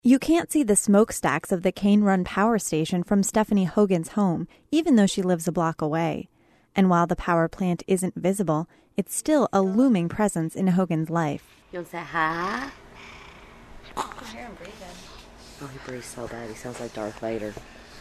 You can't see the smokestacks of the Cane Run Power Station from Stephanie Hogan's home, even though she lives a block away. And while the power plant isn't visible, it's still a looming presence in Hogan's life. You want to say hi? I can hear him breathing. Oh, he breathes so bad. He sounds like Darth Vader.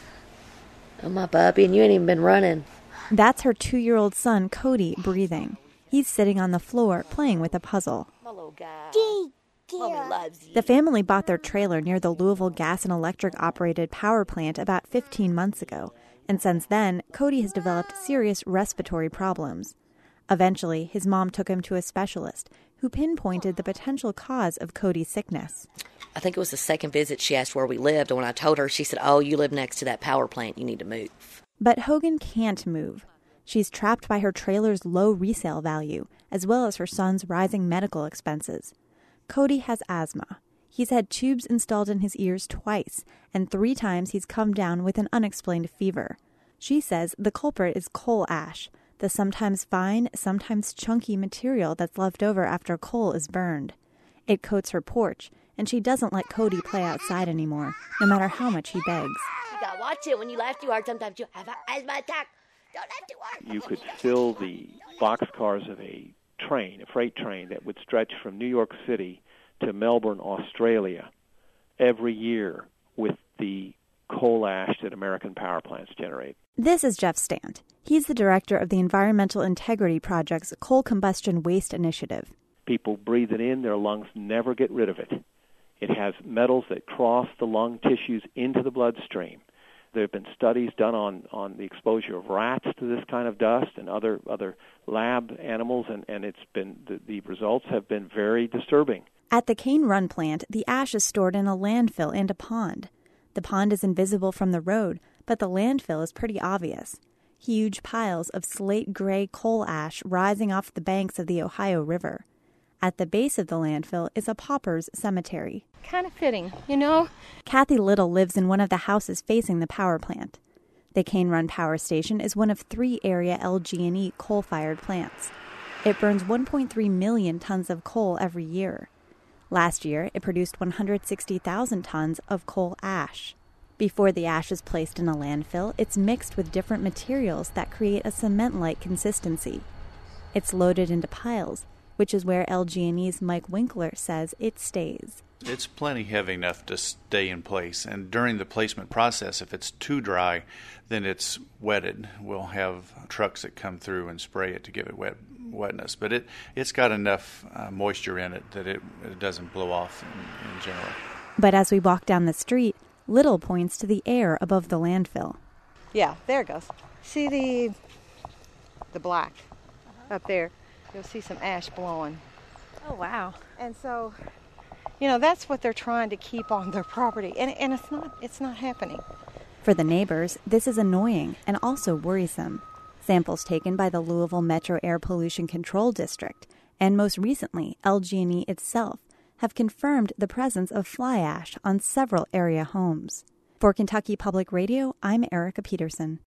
Oh, my puppy, and you ain't even been running. That's her 2-year-old son, Cody, breathing. He's sitting on the floor playing with a puzzle. My little guy. Mommy loves you. The family bought their trailer near the Louisville Gas and Electric-operated power plant about 15 months ago. And since then, Cody has developed serious respiratory problems. Eventually, his mom took him to a specialist who pinpointed the potential cause of Cody's sickness. I think it was the second visit she asked where we lived, and when I told her, she said, oh, you live next to that power plant. You need to move. But Hogan can't move. She's trapped by her trailer's low resale value, as well as her son's rising medical expenses. Cody has asthma. He's had tubes installed in his ears twice, and 3 times he's come down with an unexplained fever. She says the culprit is coal ash, the sometimes fine, sometimes chunky material that's left over after coal is burned. It coats her porch, and she doesn't let Cody play outside anymore, no matter how much he begs. You gotta watch it. When you laugh too hard, sometimes you have an asthma attack. Don't laugh too hard. You could fill the boxcars of a train, a freight train, that would stretch from New York City to Melbourne, Australia, every year with the coal ash that American power plants generate. This is Jeff Stant. He's the director of the Environmental Integrity Project's Coal Combustion Waste Initiative. People breathe it in, their lungs never get rid of it. It has metals that cross the lung tissues into the bloodstream. There have been studies done on the exposure of rats to this kind of dust and other lab animals, and it's been the results have been very disturbing. At the Cane Run plant, the ash is stored in a landfill and a pond. The pond is invisible from the road, but the landfill is pretty obvious. Huge piles of slate-gray coal ash rising off the banks of the Ohio River. At the base of the landfill is a pauper's cemetery. Kind of fitting, you know? Kathy Little lives in one of the houses facing the power plant. The Cane Run Power Station is one of 3 area LG&E coal-fired plants. It burns 1.3 million tons of coal every year. Last year, it produced 160,000 tons of coal ash. Before the ash is placed in a landfill, it's mixed with different materials that create a cement-like consistency. It's loaded into piles, which is where LG&E's Mike Winkler says it stays. It's plenty heavy enough to stay in place, and during the placement process, if it's too dry, then it's wetted. We'll have trucks that come through and spray it to give it wetness, but it's got enough moisture in it that it doesn't blow off in general. But as we walk down the street, Little points to the air above the landfill. Yeah, there it goes. See the black up there? You'll see some ash blowing. Oh, wow. And so, that's what they're trying to keep on their property. And it's not happening. For the neighbors, this is annoying and also worrisome. Samples taken by the Louisville Metro Air Pollution Control District, and most recently, LG&E itself, have confirmed the presence of fly ash on several area homes. For Kentucky Public Radio, I'm Erica Peterson.